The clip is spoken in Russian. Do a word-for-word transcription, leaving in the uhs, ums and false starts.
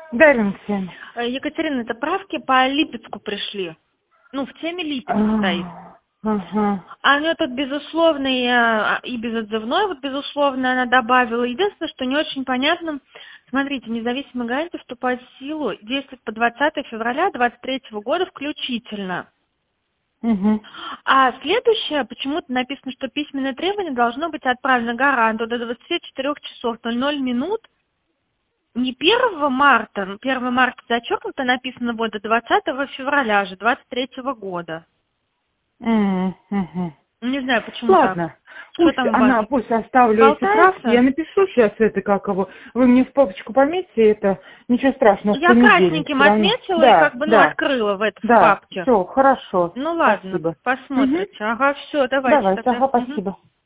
Дарья Алексеевна. Э, Екатерина, это правки по Липецку пришли. Ну, в теме Липецк стоит. Ага. А у нее тут безусловный э, и безотзывной, вот безусловно она добавила. Единственное, что не очень понятно, смотрите, независимая гарантия вступает в силу, действует по двадцатого февраля двадцать третьего года включительно. Угу. А следующее, почему-то написано, что письменное требование должно быть отправлено гаранту до двадцати четырёх часов ноль ноль минут. Не первого марта, ну, первого марта зачеркнуто, написано вот до двадцатого февраля же двадцать третьего года. Угу. Не знаю, почему Ладно. так. Что Пусть там у она, вас? пусть оставлю эти Болтается? правки. Я напишу сейчас это, как его. Вы мне в папочку пометьте это. Ничего страшного, в Я понедельник красненьким все равно. отметила и Да, как бы, ну, да, открыла в это в да. папке. Все, хорошо. Ну ладно, Спасибо. Угу. посмотрите. Ага, все, давайте Давайте, тогда. ага, Мгм. спасибо.